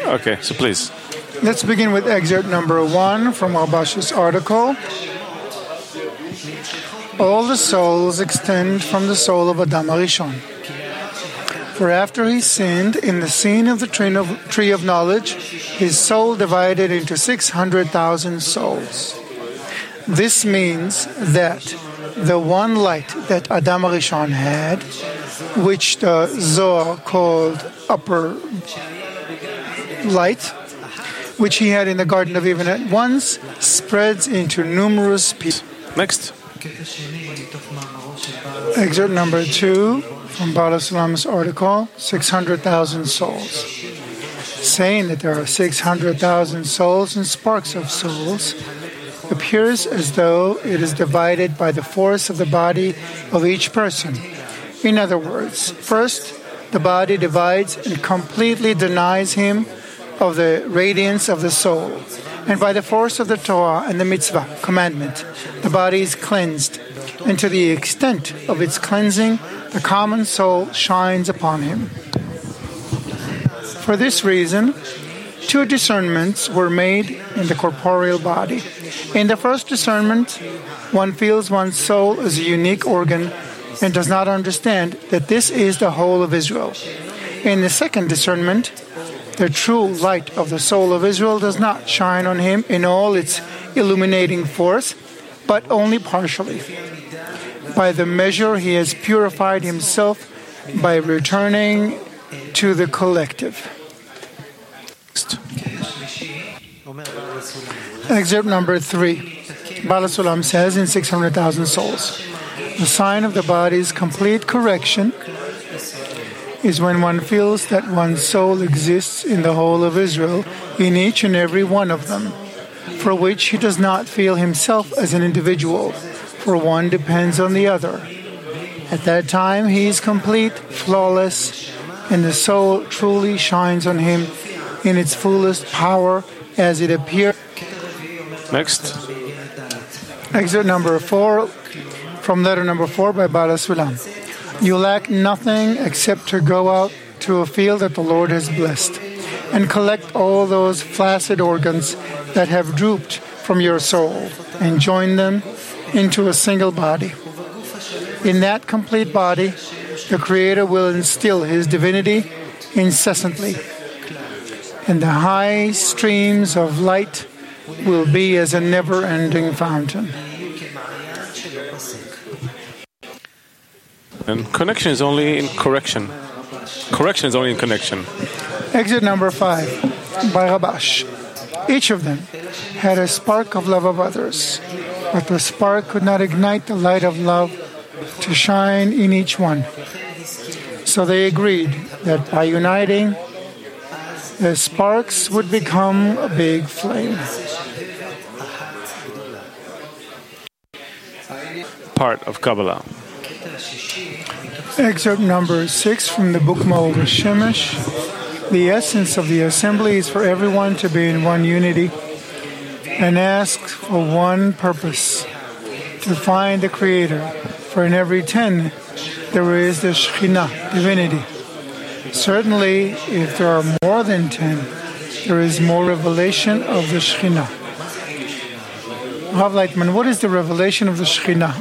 Okay, so please. Let's begin with excerpt number 1 from Rabash's article. All the souls extend from the soul of Adam Arishon. For after he sinned, in the scene of the tree of knowledge, his soul divided into 600,000 souls. This means that the one light that Adam Arishon had, which the Zohar called upper light, which he had in the Garden of Eden at once, spreads into numerous pieces. Next. Excerpt number 2 from Baal HaSulam's article, 600,000 souls. Saying that there are 600,000 souls and sparks of souls appears as though it is divided by the force of the body of each person. In other words, first, the body divides and completely denies him of the radiance of the soul. And by the force of the Torah and the mitzvah, commandment, the body is cleansed. And to the extent of its cleansing, the common soul shines upon him. For this reason, 2 discernments were made in the corporeal body. In the first discernment, one feels one's soul as a unique organ and does not understand that this is the whole of Israel. In the second discernment, the true light of the soul of Israel does not shine on him in all its illuminating force, but only partially. By the measure he has purified himself by returning to the collective. Excerpt number 3. Baal HaSulam says in 600,000 souls, the sign of the body's complete correction is when one feels that one's soul exists in the whole of Israel, in each and every one of them, for which he does not feel himself as an individual, for one depends on the other. At that time, he is complete, flawless, and the soul truly shines on him in its fullest power as it appears. Next. Excerpt number 4 from letter number 4 by Baal HaSulam. You lack nothing except to go out to a field that the Lord has blessed and collect all those flaccid organs that have drooped from your soul and join them into a single body. In that complete body, the Creator will instill His divinity incessantly, and the high streams of light will be as a never-ending fountain. And connection is only in correction. Correction is only in connection. Exit number 5 by Rabash. Each of them had a spark of love of others, but the spark could not ignite the light of love to shine in each one. So they agreed that by uniting, the sparks would become a big flame. Part of Kabbalah. Excerpt number 6 from the book Maor Shemesh. The essence of the assembly is for everyone to be in one unity and ask for one purpose, to find the Creator. For in every 10 there is the Shekhinah, divinity. Certainly, if there are more than 10, there is more revelation of the Shekhinah. Rav Leitman, what is the revelation of the Shekhinah?